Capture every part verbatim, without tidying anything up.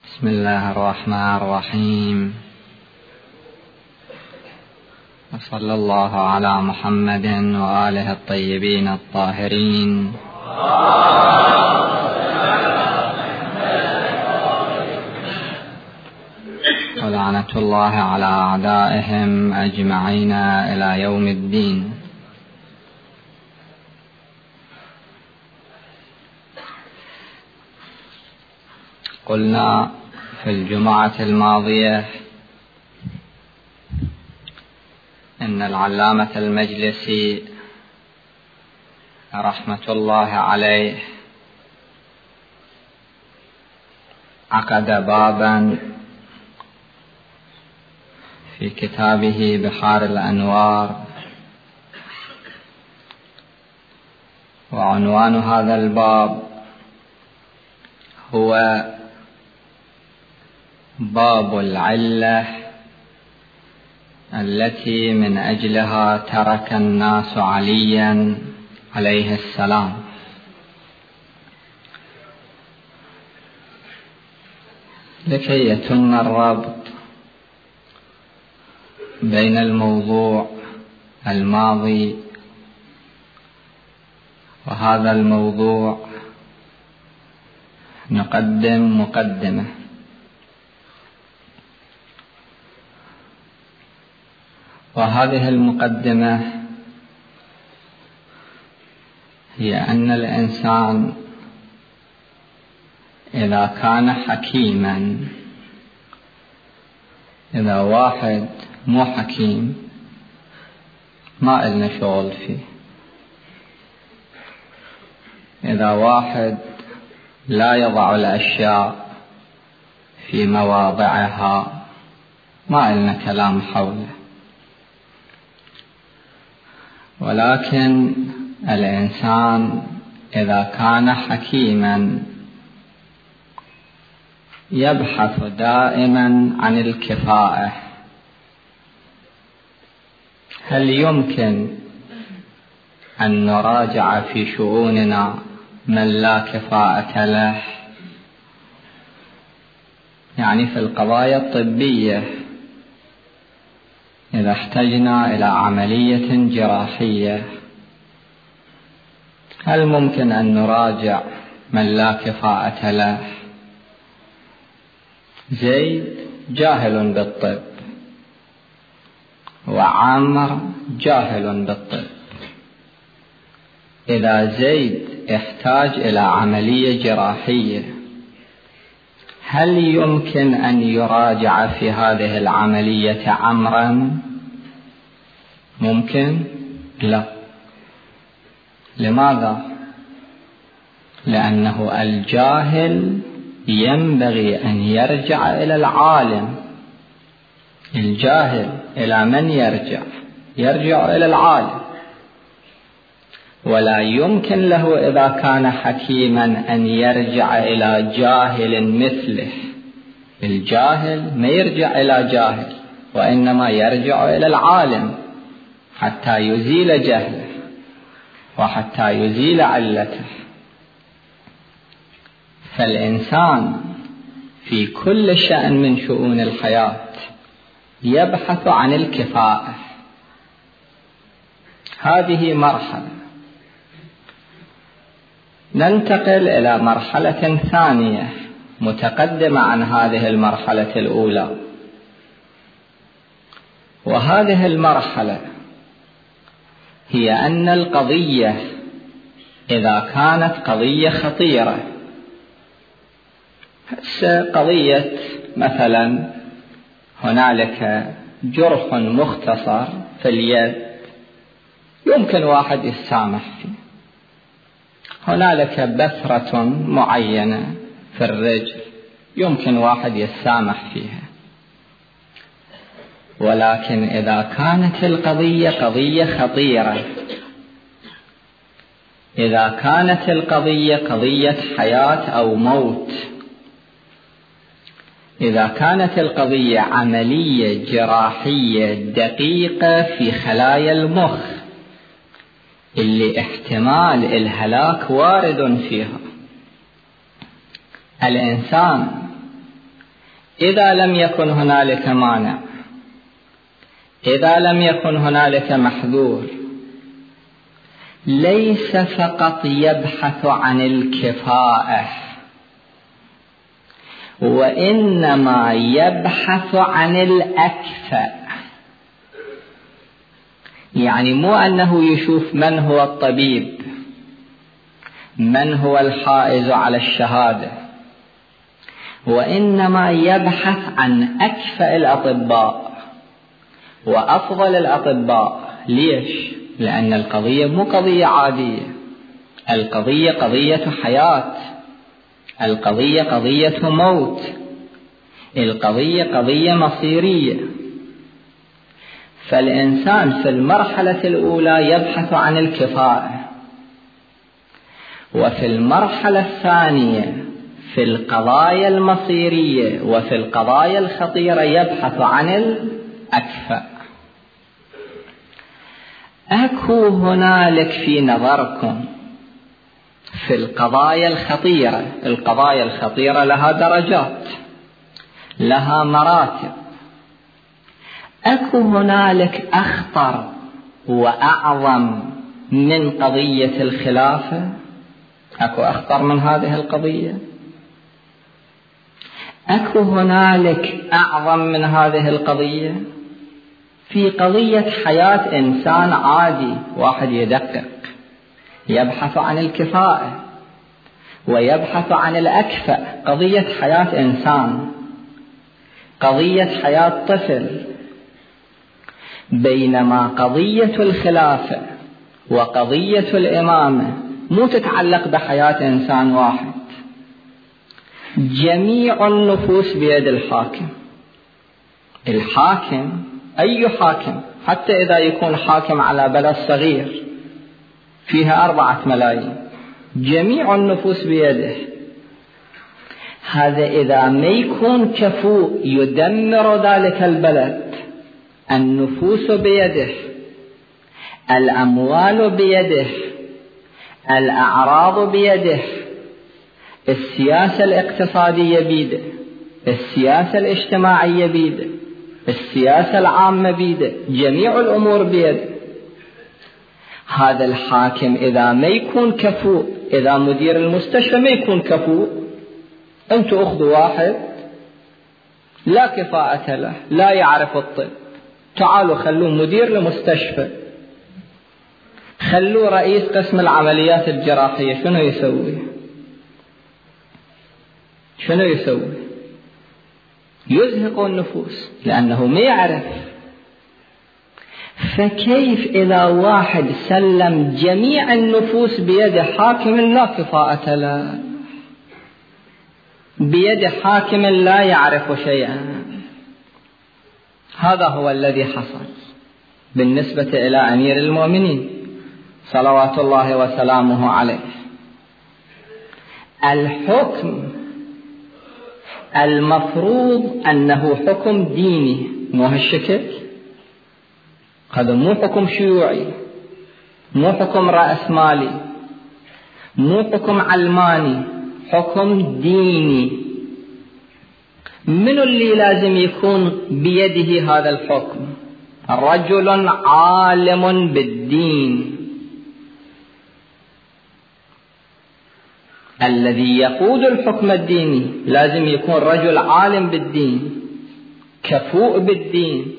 بسم الله الرحمن الرحيم. وصلى الله على محمد وآله الطيبين الطاهرين. ولعنة الله على أعدائهم أجمعين إلى يوم الدين. قلنا في الجمعة الماضية إن العلامة المجلسي رحمة الله عليه عقد بابا في كتابه بحار الأنوار، وعنوان هذا الباب هو باب العلة التي من أجلها ترك الناس عليا عليه السلام. لكي يتم الربط بين الموضوع الماضي وهذا الموضوع نقدم مقدمة. وهذه المقدمة هي أن الإنسان إذا كان حكيما، إذا واحد مو حكيم ما إلنا شغل فيه، إذا واحد لا يضع الأشياء في مواضعها ما إلنا كلام حوله. ولكن الإنسان إذا كان حكيما يبحث دائما عن الكفاءة. هل يمكن أن نراجع في شؤوننا من لا كفاءة له؟ يعني في القضايا الطبية إذا احتجنا إلى عملية جراحية هل ممكن أن نراجع من لا كفاءة له؟ زيد جاهل بالطب وعامر جاهل بالطب. إذا زيد يحتاج إلى عملية جراحية هل يمكن أن يراجع في هذه العملية عمرا؟ ممكن؟ لا. لماذا؟ لأنه الجاهل ينبغي أن يرجع إلى العالم. الجاهل إلى من يرجع؟ يرجع إلى العالم. ولا يمكن له إذا كان حكيما أن يرجع إلى جاهل مثله. الجاهل ما يرجع إلى جاهل، وإنما يرجع إلى العالم حتى يزيل جهله وحتى يزيل علته. فالإنسان في كل شأن من شؤون الحياة يبحث عن الكفاءة. هذه مرحلة. ننتقل إلى مرحلة ثانية متقدمة عن هذه المرحلة الأولى، وهذه المرحلة هي أن القضية إذا كانت قضية خطيرة، قضية مثلا هنالك جرح مختصر في اليد يمكن واحد يسامح فيه، هنالك بثرة معينة في الرجل يمكن واحد يسامح فيها. ولكن إذا كانت القضية قضية خطيرة، إذا كانت القضية قضية حياة أو موت، إذا كانت القضية عملية جراحية دقيقة في خلايا المخ اللي احتمال الهلاك وارد فيها، الإنسان إذا لم يكن هنالك مانع، إذا لم يكن هنالك محذور، ليس فقط يبحث عن الكفاءة، وإنما يبحث عن الأكفأ. يعني مو أنه يشوف من هو الطبيب، من هو الحائز على الشهادة، وإنما يبحث عن أكفأ الأطباء وأفضل الأطباء. ليش؟ لأن القضية مو قضية عادية، القضية قضية حياة، القضية قضية موت، القضية قضية مصيرية. فالإنسان في المرحلة الأولى يبحث عن الكفاءة، وفي المرحلة الثانية في القضايا المصيرية وفي القضايا الخطيرة يبحث عن الأكفأ. أكو هنالك في نظركم في القضايا الخطيرة، القضايا الخطيرة لها درجات، لها مراتب، أكو هنالك أخطر وأعظم من قضية الخلافة؟ أكو أخطر من هذه القضية؟ أكو هنالك أعظم من هذه القضية؟ في قضية حياة إنسان عادي، واحد يدقق يبحث عن الكفاءة ويبحث عن الأكفأ، قضية حياة إنسان، قضية حياة طفل. بينما قضية الخلافة وقضية الإمامة مو تتعلق بحياة إنسان واحد، جميع النفوس بيد الحاكم. الحاكم أي حاكم، حتى إذا يكون حاكم على بلد صغير فيها أربعة ملايين، جميع النفوس بيده. هذا إذا ما يكون كفو يدمر ذلك البلد. النفوس بيده، الأموال بيده، الأعراض بيده، السياسة الاقتصادية بيده، السياسة الاجتماعية بيده، السياسة العامة بيده، جميع الأمور بيده. هذا الحاكم إذا ما يكون كفو، إذا مدير المستشفى ما يكون كفو، أنتوا أخذوا واحد لا كفاءة له، لا يعرف الطب، تعالوا خلوه مدير لمستشفى، خلوه رئيس قسم العمليات الجراحية، شنو يسوي؟ شنو يسوي؟ يزهق النفوس لأنه ما يعرف. فكيف إذا واحد سلم جميع النفوس بيد حاكم لا كفاءة له، بيد حاكم لا يعرف شيئا؟ هذا هو الذي حصل بالنسبة إلى أمير المؤمنين صلوات الله وسلامه عليه. الحكم المفروض أنه حكم ديني، مو هالشكل، هذا مو حكم شيوعي، مو حكم رأسمالي، مو حكم علماني، حكم ديني. من اللي لازم يكون بيده هذا الحكم؟ رجل عالم بالدين، الذي يقود الحكم الديني لازم يكون رجل عالم بالدين، كفؤ بالدين.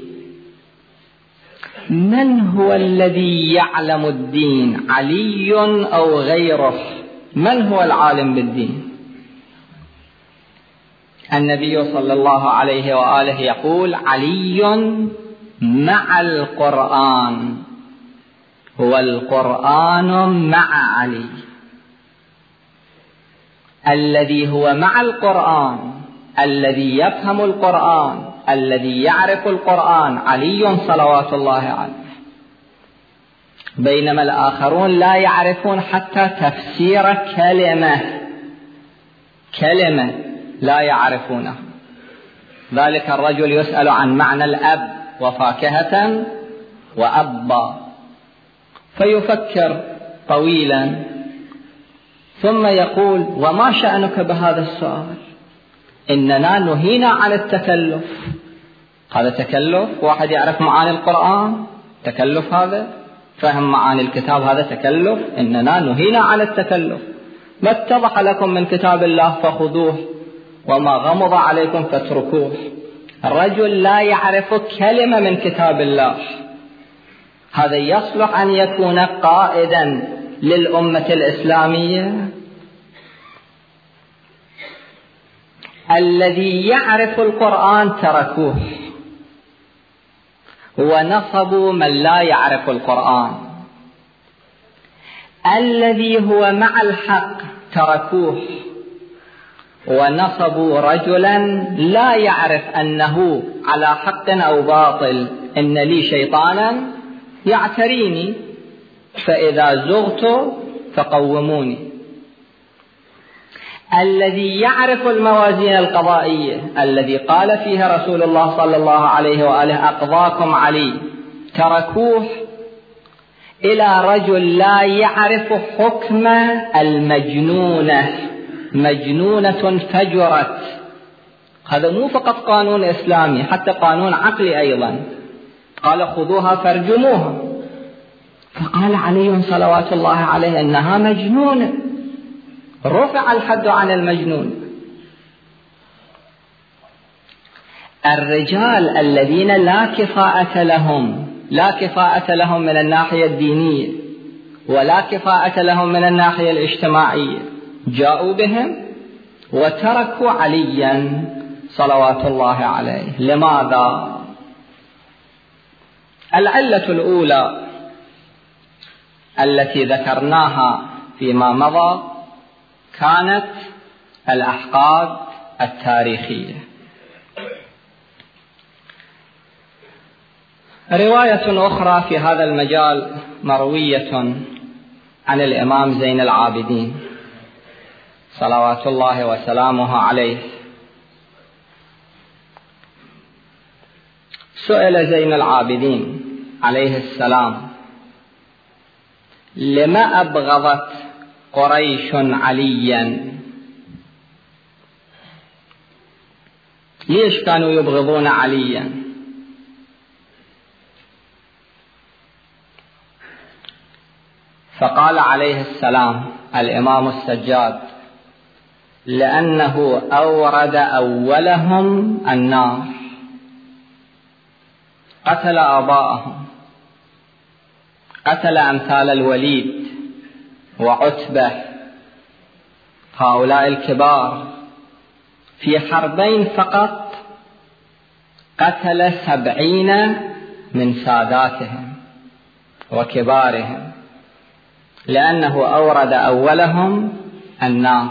من هو الذي يعلم الدين؟ علي أو غيره؟ من هو العالم بالدين؟ النبي صلى الله عليه وآله يقول: علي مع القرآن، والقرآن مع علي. الذي هو مع القرآن، الذي يفهم القرآن، الذي يعرف القرآن، علي صلوات الله عليه. بينما الآخرون لا يعرفون حتى تفسير كلمة كلمة لا يعرفونه. ذلك الرجل يسأل عن معنى الأب وفاكهة وأبا، فيفكر طويلا ثم يقول: وما شأنك بهذا السؤال؟ إننا نهينا عن التكلف. هذا تكلف، واحد يعرف معاني القرآن تكلف، هذا فهم معاني الكتاب هذا تكلف. إننا نهينا عن التكلف. ما اتضح لكم من كتاب الله فخذوه وما غمض عليكم فاتركوه. الرجل لا يعرف كلمة من كتاب الله، هذا يصلح أن يكون قائدا للأمة الإسلامية؟ الذي يعرف القرآن تركوه ونصبوا من لا يعرف القرآن. الذي هو مع الحق تركوه ونصبوا رجلا لا يعرف أنه على حق أو باطل. إن لي شيطانا يعتريني فإذا زغت فقوموني. الذي يعرف الموازين القضائية الذي قال فيها رسول الله صلى الله عليه وآله أقضاكم علي، تركوه إلى رجل لا يعرف حكم المجنونة، مجنونة فجرت. هذا مو فقط قانون إسلامي، حتى قانون عقلي أيضا. قال خذوها فارجموها، فقال علي صلوات الله عليه إنها مجنونة، رفع الحد عن المجنون. الرجال الذين لا كفاءة لهم لا كفاءة لهم من الناحية الدينية ولا كفاءة لهم من الناحية الاجتماعية جاءوا بهم وتركوا عليا صلوات الله عليه. لماذا؟ العلة الأولى التي ذكرناها فيما مضى كانت الأحقاد التاريخية. رواية أخرى في هذا المجال مروية عن الإمام زين العابدين صلوات الله وسلامه عليه. سئل زين العابدين عليه السلام: لما أبغضت قريش عليا؟ ليش كانوا يبغضون عليا؟ فقال عليه السلام الإمام السجاد: لأنه أورد أولهم النار، قتل آباءهم، قتل أمثال الوليد وعتبة، هؤلاء الكبار في حربين فقط قتل سبعين من ساداتهم وكبارهم، لأنه أورد أولهم النار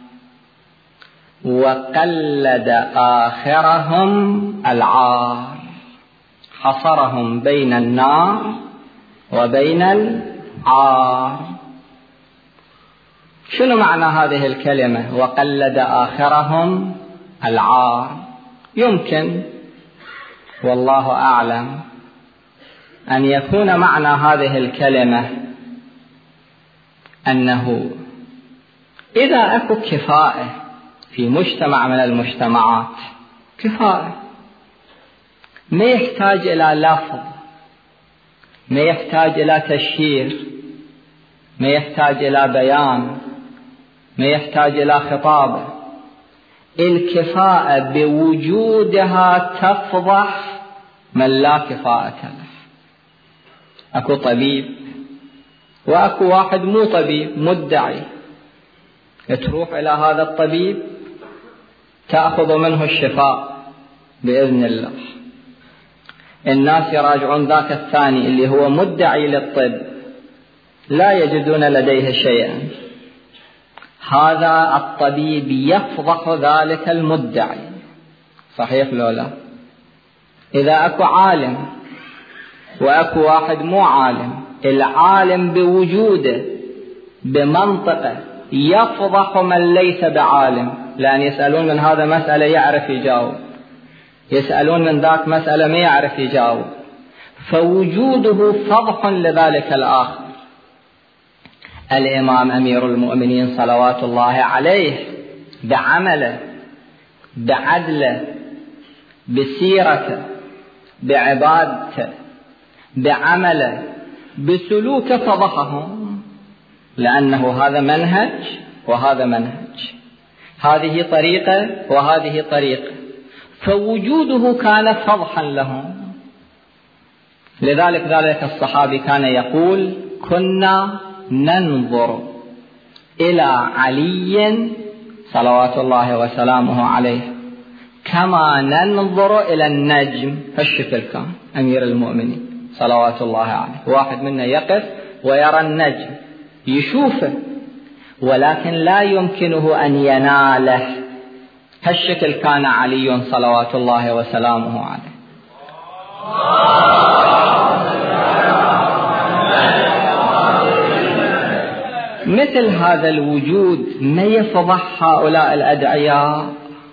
وقلد آخرهم العار، حصرهم بين النار وبين العار. شنو معنى هذه الكلمة وقلد آخرهم العار؟ يمكن والله أعلم أن يكون معنى هذه الكلمة أنه إذا أكو كفاءة في مجتمع من المجتمعات، كفاءة ما يحتاج إلى لفظ، ما يحتاج إلى تشهير، ما يحتاج إلى بيان، ما يحتاج إلى خطابة، الكفاءة بوجودها تفضح من لا كفاءة له. أكو طبيب وأكو واحد مو طبيب مدعي، تروح إلى هذا الطبيب تأخذ منه الشفاء بإذن الله، الناس يراجعون ذاك الثاني اللي هو مدعي للطب لا يجدون لديه شيئا، هذا الطبيب يفضح ذلك المدعي. صحيح لولا؟ إذا أكو عالم وأكو واحد مو عالم، العالم بوجوده بمنطقه يفضح من ليس بعالم، لأن يسألون من هذا مسألة يعرف يجاوب، يسألون من ذاك مسألة ما يعرف يجاوب، فوجوده فضح لذلك الآخر. الإمام أمير المؤمنين صلوات الله عليه بعمله بعدله، بسيرته، بعبادته، بعمله، بسلوكه، فضحهم، لأنه هذا منهج وهذا منهج، هذه طريقة وهذه طريقة، فوجوده كان فضحا لهم. لذلك ذلك الصحابي كان يقول: كنا ننظر إلى علي صلوات الله وسلامه عليه كما ننظر إلى النجم. هالشكل كان أمير المؤمنين صلوات الله عليه، واحد منا يقف ويرى النجم يشوفه ولكن لا يمكنه أن يناله. هالشكل كان علي صلوات الله وسلامه عليه. مثل هذا الوجود ما يفضح هؤلاء الأدعياء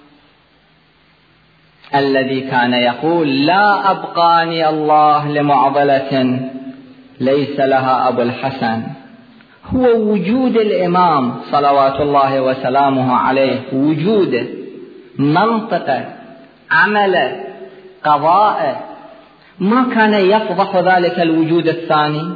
الذي كان يقول: لا أبقاني الله لمعضلة ليس لها أبو الحسن. هو وجود الإمام صلوات الله وسلامه عليه، وجوده، منطقه، عمله، قضاءه، ما كان يفضح ذلك الوجود الثاني.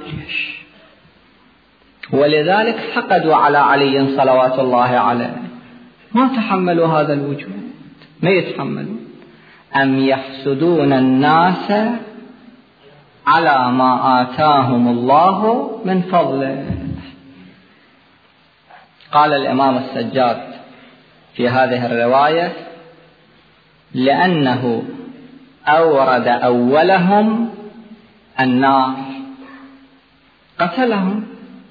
ولذلك حقدوا على علي صلوات الله عليه، ما تحملوا هذا الوجود، ما يتحملوا. أم يحسدون الناس على ما آتاهم الله من فضله. قال الإمام السجاد في هذه الرواية: لأنه أورد أولهم النار، قتلهم،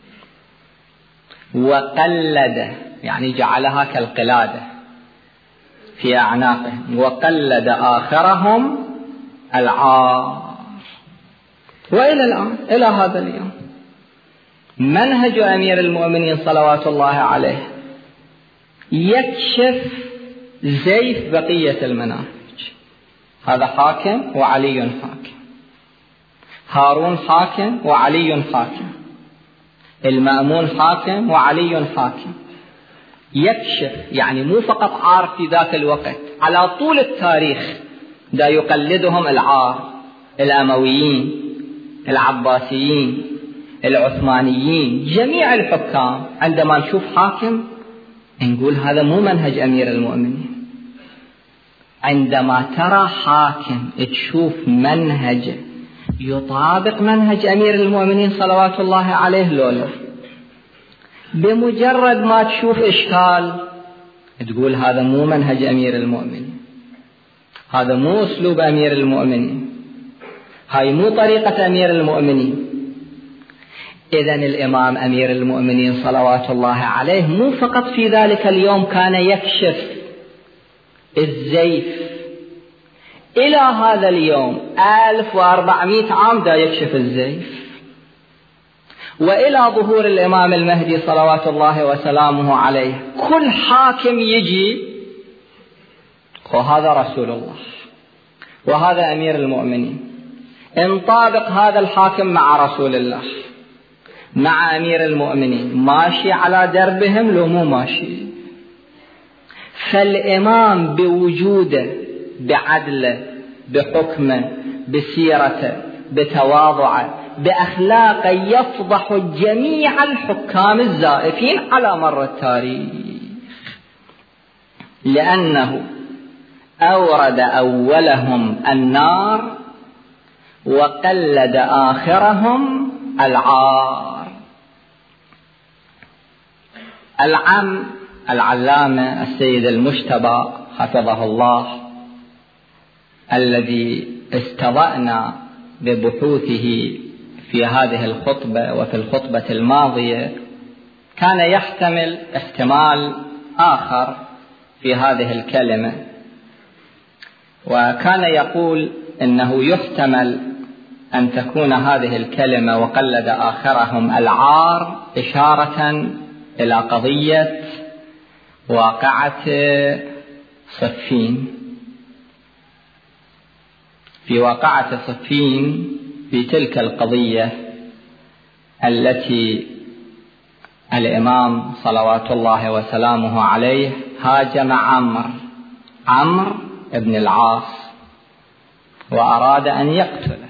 وقلد، يعني جعلها كالقلادة في أعناقهم، وقلد آخرهم العار. وإلى الآن، إلى هذا اليوم، منهج أمير المؤمنين صلوات الله عليه يكشف زيف بقية المناهج. هذا حاكم وعلي حاكم، هارون حاكم وعلي حاكم، المأمون حاكم وعلي حاكم. يكشف، يعني مو فقط عار في ذاك الوقت، على طول التاريخ دا يقلدهم العار، الأمويين، العباسيين، العثمانيين، جميع الحكام. عندما نشوف حاكم نقول هذا مو منهج أمير المؤمنين. عندما ترى حاكم تشوف منهجه يطابق منهج أمير المؤمنين صلوات الله عليه لولا، بمجرد ما تشوف إشكال تقول هذا مو منهج أمير المؤمنين، هذا مو أسلوب أمير المؤمنين، هاي مو طريقة أمير المؤمنين. إذن الإمام أمير المؤمنين صلوات الله عليه مو فقط في ذلك اليوم كان يكشف الزيف، إلى هذا اليوم ألف وأربعمائة عام دا يكشف الزيف، وإلى ظهور الإمام المهدي صلوات الله وسلامه عليه كل حاكم يجي وهذا رسول الله وهذا أمير المؤمنين، انطابق هذا الحاكم مع رسول الله مع أمير المؤمنين، ماشي على دربهم لو مو ماشي. فالإمام بوجوده، بعدله، بحكمه، بسيرته، بتواضعه، بأخلاقه، يفضح جميع الحكام الزائفين على مر التاريخ، لأنه أورد أولهم النار وقلد آخرهم العار. العم العلامة السيد المجتبى حفظه الله، الذي استضأنا ببحوثه في هذه الخطبة وفي الخطبة الماضية، كان يحتمل احتمال آخر في هذه الكلمة، وكان يقول إنه يحتمل أن تكون هذه الكلمة وقلد آخرهم العار إشارة إلى قضية واقعة صفين. في واقعة صفين، في تلك القضية التي الإمام صلوات الله وسلامه عليه هاجم عمرو عمرو بن العاص وأراد أن يقتله،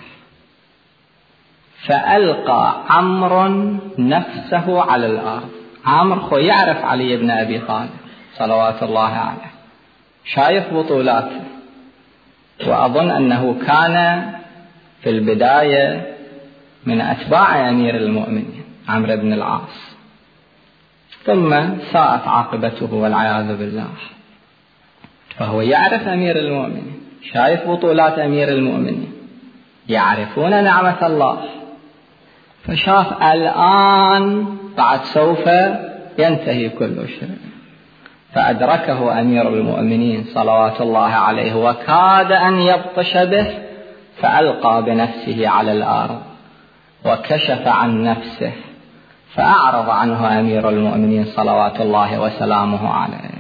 فألقى عمرو نفسه على الأرض. عمرو خو يعرف علي بن أبي طالب صلوات الله عليه، شايف بطولاته، وأظن أنه كان في البداية من أتباع أمير المؤمنين عمرو بن العاص، ثم ساءت عاقبته والعياذ بالله. فهو يعرف أمير المؤمنين، شايف بطولات أمير المؤمنين، يعرفون نعمة الله، فشاف الآن بعد سوف ينتهي كل شيء، فأدركه أمير المؤمنين صلوات الله عليه وكاد أن يبطش به، فألقى بنفسه على الأرض وكشف عن نفسه، فأعرض عنه أمير المؤمنين صلوات الله وسلامه عليه،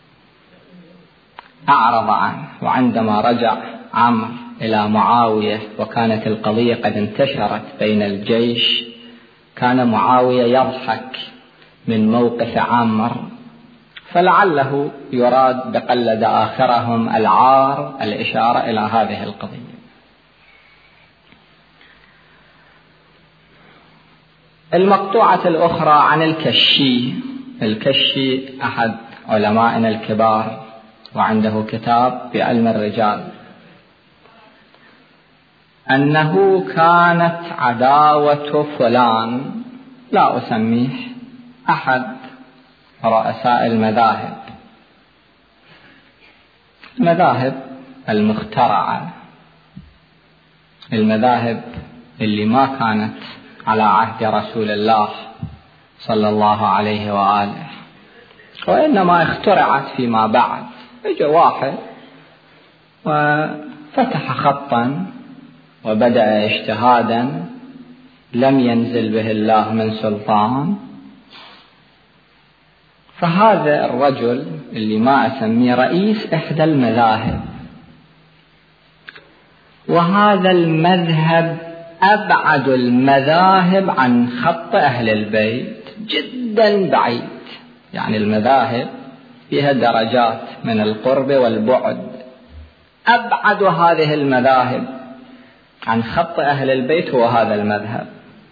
أعرض عنه. وعندما رجع عمرو إلى معاوية وكانت القضية قد انتشرت بين الجيش، كان معاوية يضحك من موقف عمرو، فلعله يراد بقلد آخرهم العار الإشارة إلى هذه القضية. المقطوعة الأخرى عن الكشي. الكشي أحد علمائنا الكبار وعنده كتاب في علم الرجال، أنه كانت عداوة فلان، لا أسميه، أحد رؤساء المذاهب المذاهب المخترعة، المذاهب اللي ما كانت على عهد رسول الله صلى الله عليه وآله، وإنما اخترعت فيما بعد. اجى واحد وفتح خطا وبدأ اجتهادا لم ينزل به الله من سلطان، فهذا الرجل اللي ما أسميه رئيس إحدى المذاهب، وهذا المذهب أبعد المذاهب عن خط أهل البيت جدا بعيد، يعني المذاهب فيها درجات من القرب والبعد، أبعد هذه المذاهب عن خط أهل البيت هو هذا المذهب.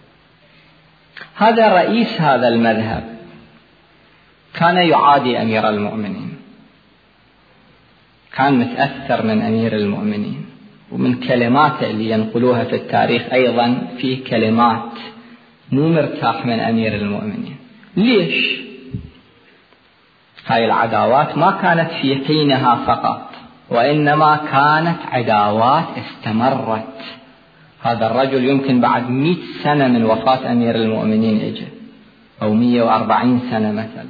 هذا رئيس هذا المذهب كان يعادي أمير المؤمنين، كان متأثر من أمير المؤمنين، ومن كلماته اللي ينقلوها في التاريخ أيضا فيه كلمات مو مرتاح من أمير المؤمنين. ليش؟ هاي العداوات ما كانت في حينها فقط، وإنما كانت عداوات استمرت. هذا الرجل يمكن بعد مئة سنة من وفاة أمير المؤمنين إجا، أو مئة وأربعين سنة مثلا،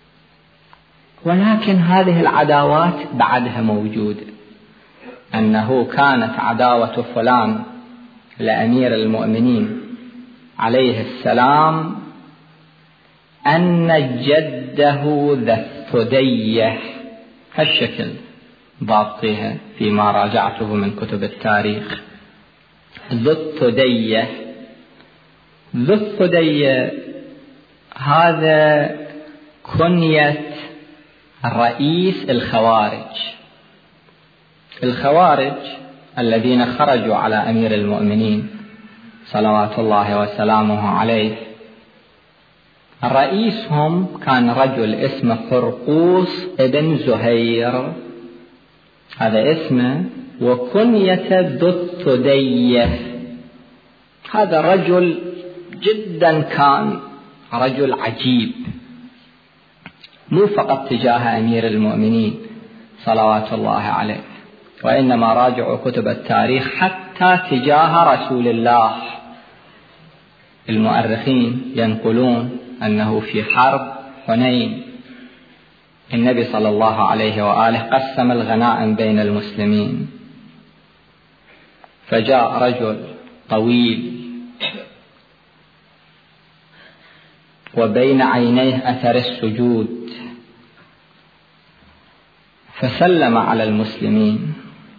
ولكن هذه العداوات بعدها موجودة. أنه كانت عداوة فلان لأمير المؤمنين عليه السلام أن جده ذا الثدية، هالشكل ضابطيها فيما راجعته من كتب التاريخ، ذو الثدية. ذو الثدية هذا كنية رئيس الخوارج. الخوارج الذين خرجوا على أمير المؤمنين صلوات الله وسلامه عليه، رئيسهم كان رجل اسمه قرقوس ابن زهير، هذا اسمه، وكنية ذو الثدية. هذا رجل جدا كان رجل عجيب، مو فقط تجاه أمير المؤمنين صلوات الله عليه، وإنما راجعوا كتب التاريخ حتى تجاه رسول الله. المؤرخين ينقلون أنه في حرب حنين النبي صلى الله عليه وآله قسم الغنائم بين المسلمين، فجاء رجل طويل وبين عينيه أثر السجود، فسلم على المسلمين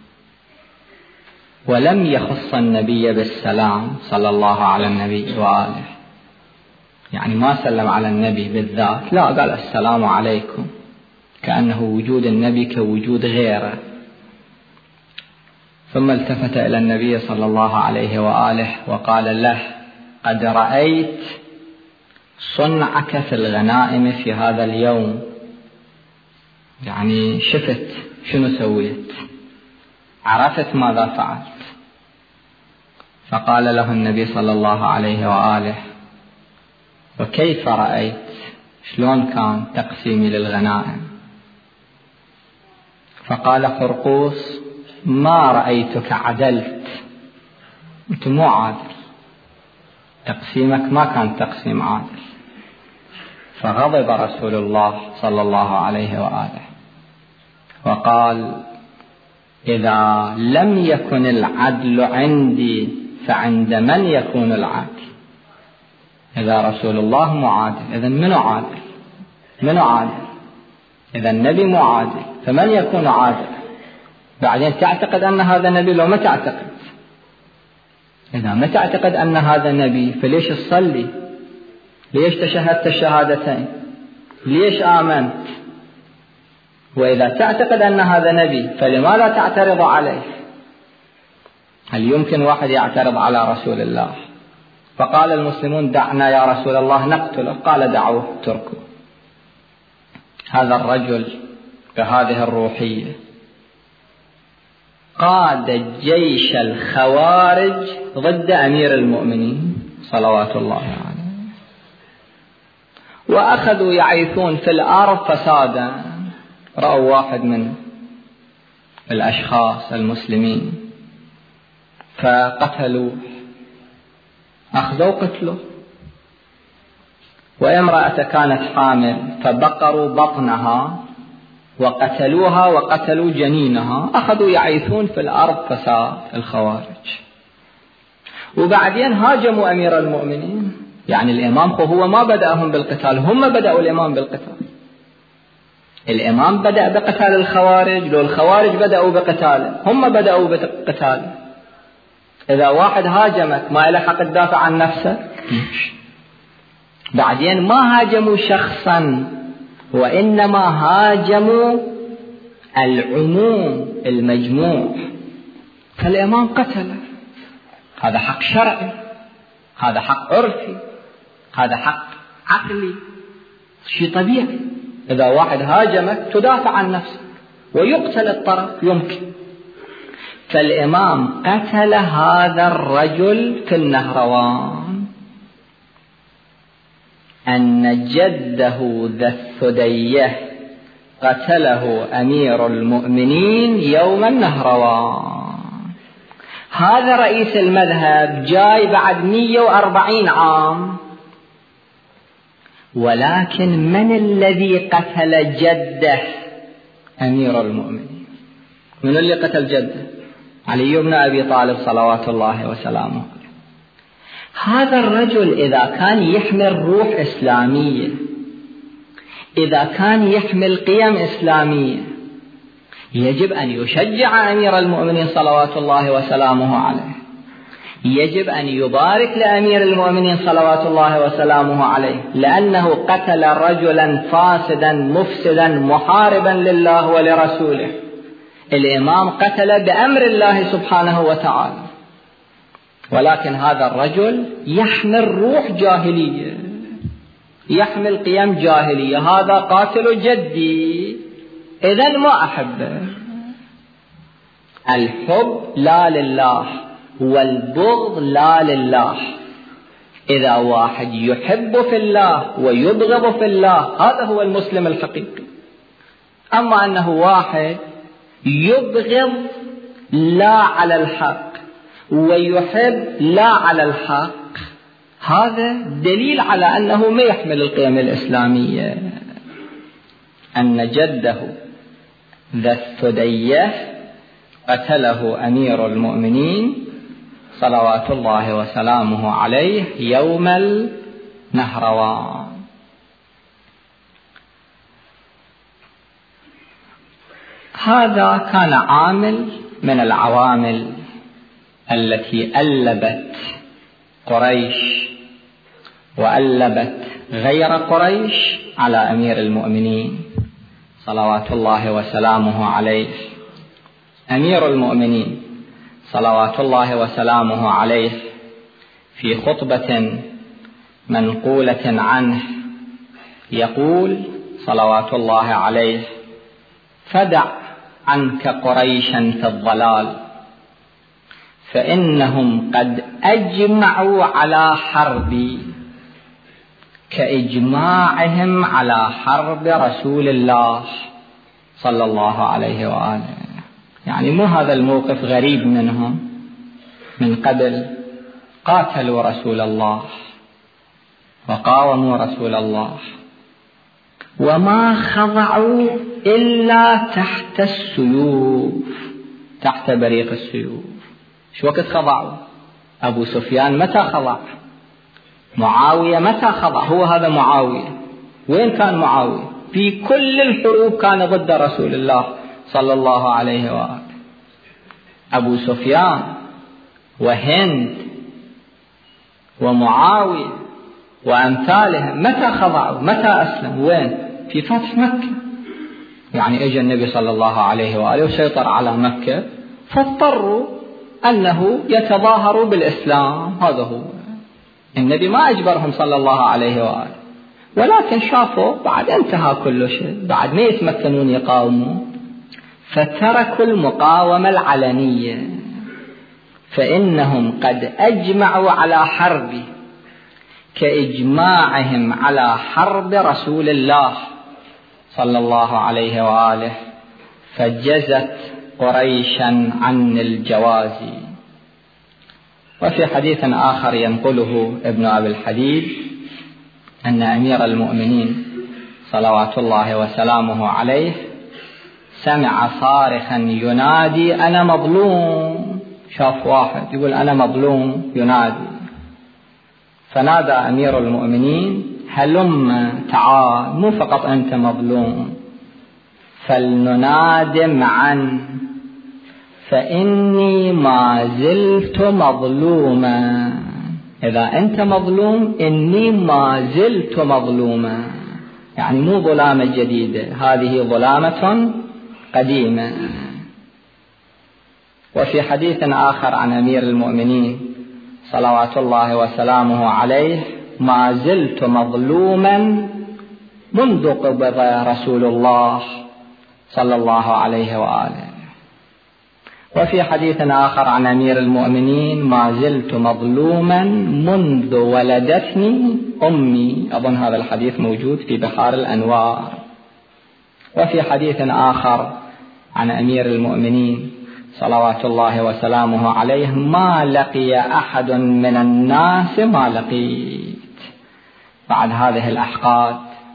ولم يخص النبي بالسلام صلى الله على النبي وآله، يعني ما سلم على النبي بالذات، لا، قال السلام عليكم، كأنه وجود النبي كوجود غيره. ثم التفت إلى النبي صلى الله عليه وآله وقال له: قد رأيت صنعك في الغنائم في هذا اليوم، يعني شفت شنو سويت، عرفت ماذا فعلت. فقال له النبي صلى الله عليه وآله: وكيف رأيت؟ شلون كان تقسيمي للغنائم؟ فقال قرقوس: ما رأيتك عدلت، أنت مو عادل، تقسيمك ما كان تقسيم عادل. فغضب رسول الله صلى الله عليه وآله وقال: إذا لم يكن العدل عندي فعند من يكون العدل؟ إذا رسول الله معادل، إذن منو عادل؟ منو عادل؟ إذا النبي معادل، فمن يكون عادل؟ بعدين تعتقد أن هذا نبي لو ما تعتقد؟ إذا ما تعتقد أن هذا نبي فليش تصلي؟ ليش تشهدت الشهادتين؟ ليش آمنت؟ وإذا تعتقد أن هذا نبي فلماذا تعترض عليه؟ هل يمكن واحد يعترض على رسول الله؟ فقال المسلمون: دعنا يا رسول الله نقتله. قال: دعوه، تركوا. هذا الرجل بهذه الروحية قاد جيش الخوارج ضد أمير المؤمنين صلوات الله عليه، وأخذوا يعيثون في الأرض فسادا. رأوا واحد من الأشخاص المسلمين فقتلوه، أخذوا قتله. وامرأة كانت حامل فبقروا بطنها وقتلوها وقتلوا جنينها. أخذوا يعيثون في الأرض فساد الخوارج. وبعدين هاجموا أمير المؤمنين، يعني الإمام هو ما بدأهم بالقتال، هم بدأوا الإمام بالقتال. الإمام بدأ بقتال الخوارج، لو الخوارج بدأوا بقتاله، هم بدأوا بقتاله. إذا واحد هاجمك ما له حق تدافع عن نفسك. بعدين ما هاجموا شخصا، وإنما هاجموا العموم المجموع، فالإمام قتله. هذا حق شرعي، هذا حق عرفي، هذا حق عقلي، شيء طبيعي. إذا واحد هاجمك تدافع عن نفسك، ويقتل الطرف يمكن. فالإمام قتل هذا الرجل في النهروان، أن جده ذا الثدية قتله أمير المؤمنين يوم النهروان. هذا رئيس المذهب جاي بعد مئة وأربعين عام، ولكن من الذي قتل جده أمير المؤمنين؟ من اللي قتل جده؟ علي بن أبي طالب صلوات الله وسلامه. هذا الرجل إذا كان يحمل روح إسلامية، إذا كان يحمل قيم إسلامية، يجب أن يشجع أمير المؤمنين صلوات الله وسلامه عليه، يجب أن يبارك لأمير المؤمنين صلوات الله وسلامه عليه، لأنه قتل رجلا فاسدا مفسدا محاربا لله ولرسوله. الإمام قتل بأمر الله سبحانه وتعالى، ولكن هذا الرجل يحمل روح جاهلية، يحمل قيم جاهلية. هذا قاتل جدي، إذن ما أحبه. الحب لا لله والبغض لا لله. إذا واحد يحب في الله ويبغض في الله، هذا هو المسلم الحقيقي. أما أنه واحد يبغض لا على الحق ويحب لا على الحق، هذا دليل على أنه ما يحمل القيم الإسلامية. أن جده ذا الثدية قتله أمير المؤمنين صلوات الله وسلامه عليه يوم النهروان. هذا كان عامل من العوامل التي ألبت قريش وألبت غير قريش على أمير المؤمنين صلوات الله وسلامه عليه أمير المؤمنين صلوات الله وسلامه عليه في خطبة منقولة عنه يقول صلوات الله عليه: فدع عنك قريشا في الضلال فإنهم قد أجمعوا على حربي كإجماعهم على حرب رسول الله صلى الله عليه وآله. يعني مو هذا الموقف غريب منهم، من قبل قاتلوا رسول الله وقاوموا رسول الله وما خضعوا إلا تحت السيوف، تحت بريق السيوف. شو وقت خضعوا؟ أبو سفيان متى خضع؟ معاوية متى خضع؟ هو هذا معاوية. وين كان معاوية؟ في كل الحروب كان ضد رسول الله صلى الله عليه وآله. أبو سفيان وهند ومعاوية وأمثالهم متى خضعوا؟ متى أسلموا؟ وين؟ في فتح مكة. يعني اجى النبي صلى الله عليه وآله وسيطر على مكة، فاضطروا أنه يتظاهروا بالإسلام. هذا هو. النبي ما أجبرهم صلى الله عليه وآله، ولكن شافوا بعد انتهى كل شيء، بعد ما يتمكنون يقاوموا، فتركوا المقاومة العلنية. فإنهم قد أجمعوا على حربي كإجماعهم على حرب رسول الله صلى الله عليه وآله، فجزت قريشا عن الجواز. وفي حديث آخر ينقله ابن أبي الحديد أن أمير المؤمنين صلوات الله وسلامه عليه سمع صارخا ينادي: أنا مظلوم. شاف واحد يقول أنا مظلوم ينادي، فنادى أمير المؤمنين: هلم تعال، مو فقط أنت مظلوم، فلنناد معا فإني ما زلت مظلوما. إذا أنت مظلوم إني ما زلت مظلوما. يعني مو ظلامة جديدة، هذه ظلامة قديمة. وفي حديث آخر عن أمير المؤمنين صلوات الله وسلامه عليه: ما زلت مظلوما منذ قبض رسول الله صلى الله عليه وآله. وفي حديث آخر عن أمير المؤمنين: ما زلت مظلوما منذ ولدتني أمي. أظن هذا الحديث موجود في بحار الأنوار. وفي حديث آخر عن أمير المؤمنين صلوات الله وسلامه عليه: ما لقي أحد من الناس ما لقيت. بعد هذه الأحقاد،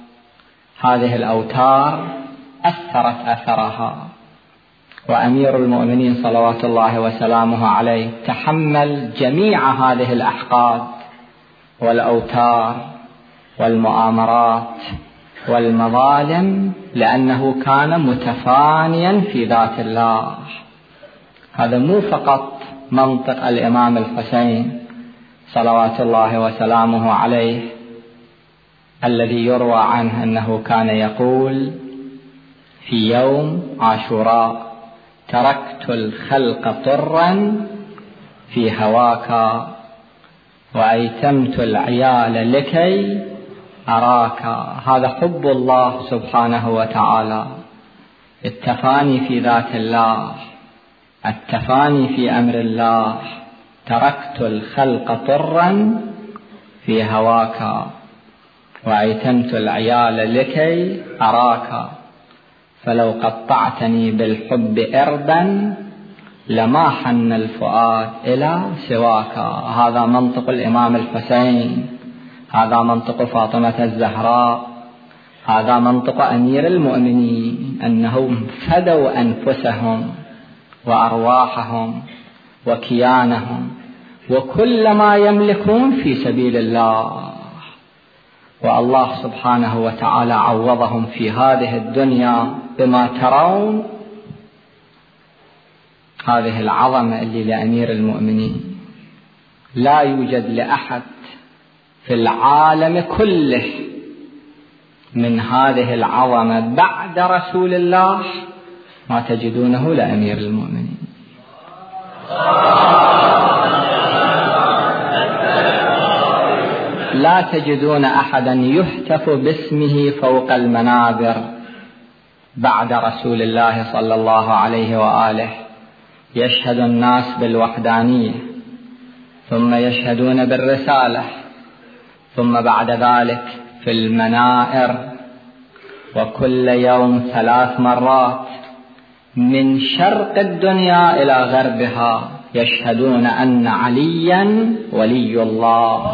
هذه الأوتار أثرت أثرها، وأمير المؤمنين صلوات الله وسلامه عليه تحمل جميع هذه الأحقاد والأوتار والمؤامرات والمظالم، لأنه كان متفانيا في ذات الله. هذا مو فقط منطق الإمام الحسين صلوات الله وسلامه عليه الذي يروى عنه أنه كان يقول في يوم عاشوراء: تركت الخلق طرا في هواك وأيتمت العيال لكي أراك. هذا حب الله سبحانه وتعالى، التفاني في ذات الله، التفاني في أمر الله. تركت الخلق طرا في هواك وأيتمت العيال لكي أراك، فلو قطعتني بالحب إربا لما حن الفؤاد إلى سواك. هذا منطق الإمام الحسين، هذا منطق فاطمة الزهراء، هذا منطق أمير المؤمنين، أنهم فدوا أنفسهم وأرواحهم وكيانهم وكل ما يملكون في سبيل الله، والله سبحانه وتعالى عوضهم في هذه الدنيا بما ترون، هذه العظمة اللي لأمير المؤمنين لا يوجد لأحد في العالم كله من هذه العظمة بعد رسول الله ما تجدونه لأمير المؤمنين. لا تجدون أحدا يهتف باسمه فوق المنابر بعد رسول الله صلى الله عليه وآله. يشهد الناس بالوحدانية، ثم يشهدون بالرسالة، ثم بعد ذلك في المنائر، وكل يوم ثلاث مرات من شرق الدنيا إلى غربها يشهدون أن عليا ولي الله.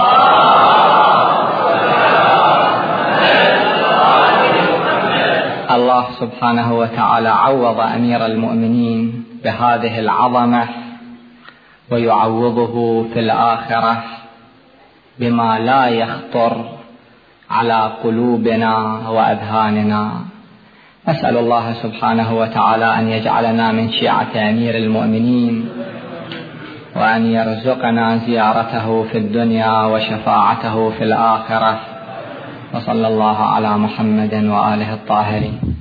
الله سبحانه وتعالى عوض أمير المؤمنين بهذه العظمة، ويعوضه في الآخرة بما لا يخطر على قلوبنا وأذهاننا. أسأل الله سبحانه وتعالى أن يجعلنا من شيعة أمير المؤمنين، وأن يرزقنا زيارته في الدنيا وشفاعته في الآخرة. وصلى الله على محمد وآله الطاهرين.